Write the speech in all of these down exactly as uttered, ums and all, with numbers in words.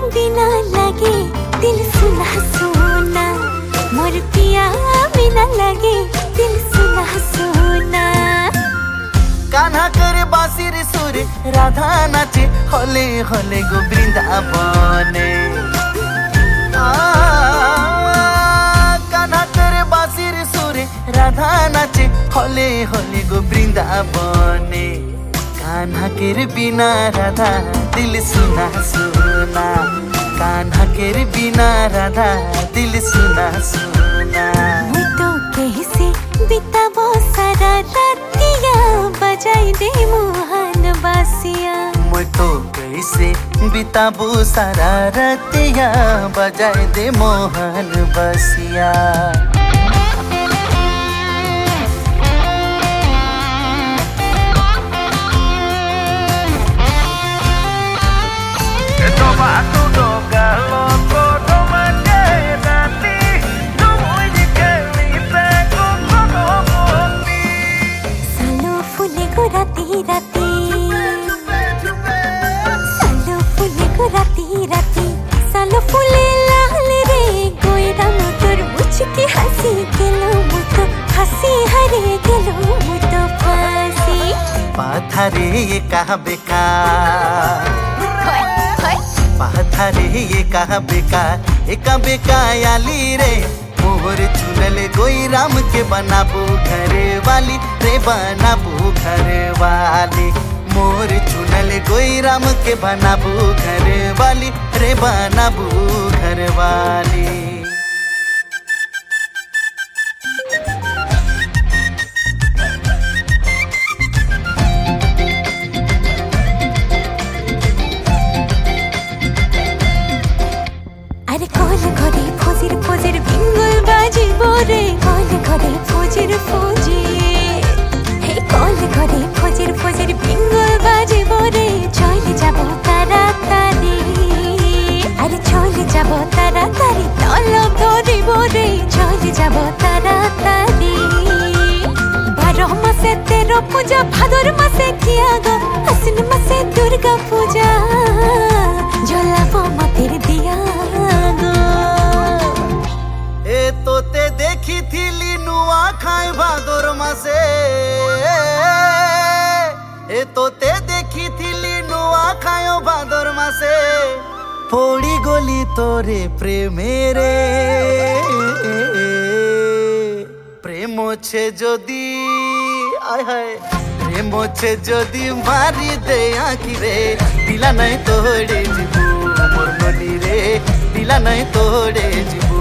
बिना लगे दिल सुना सुना, मोर पिया बिना लगे दिल सुना सुना। कान्हा करे बांसुर सुर राधा नाचे हले हले गो बृंदाबने। कान्हा करे बांसुर सुर राधा नाचे हले हले गो बृंदाबने। कान्हा केर बिना राधा दिल सुना सुना, कान्हा केर बिना राधा दिल सुना सुना। मैं तो कैसे बिताबो सारा रातिया, बजाई दे मोहन बासिया। मैं तो कैसे बिताबो सारा रातिया, बजाई दे मोहन बासिया। राती राती सालो फूले को राती राती, सालो फूले लाल रे गोइरा मोटर मुझके हंसी गेलो मुतो, हंसी हरे गेलो मुतो फांसी। पाथारे ये कहा बेकार, पाथारे ये कहा बेकार, एका बेकायाली रे। मोर चुनल गोई राम के बनाबू घर वाली रे, बनाबू घर वाली। मोर चुनल गोई राम के बनाबू घर वाली रे, बनाबू घर वाली। अरे कॉल घरे फौजिर फौजिर बिंगुल बाजी बोरे, कॉल घरे फौजिर फौजिर, हे कॉल घरे फौजिर फौजिर बिंगुल बाजी बोरे। चले जाबो तारातारी, अरे चले जाबो तारातारी, तलब धरिबो रे, चले जाबो तारातारी। बारह मासे तेरो पूजा, भादर मासे किया गो, आसिन मासे दुर्गा पूजा, जलाबो मतेर दिया। ए तोते देखी थी नुआ खाए भादर मासे, ए तोते देखी थी नुआ खायो भादर मासे। फोड़ी गोली तोरे प्रेमेरे, प्रेम छे जदि आय हाय, प्रेम छे जदि मारी दे आखी रे, दिला नहीं तोड़े जीबू मोर ननी रे, दिला नहीं तोड़े जीबू,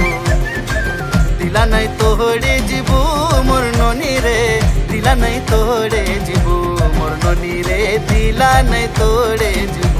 दिला नहीं तोड़े जीबू मोर ननी रे, दिला नहीं तोड़े जीबू मोर ननी रे, दिला नहीं तोड़े जीबू।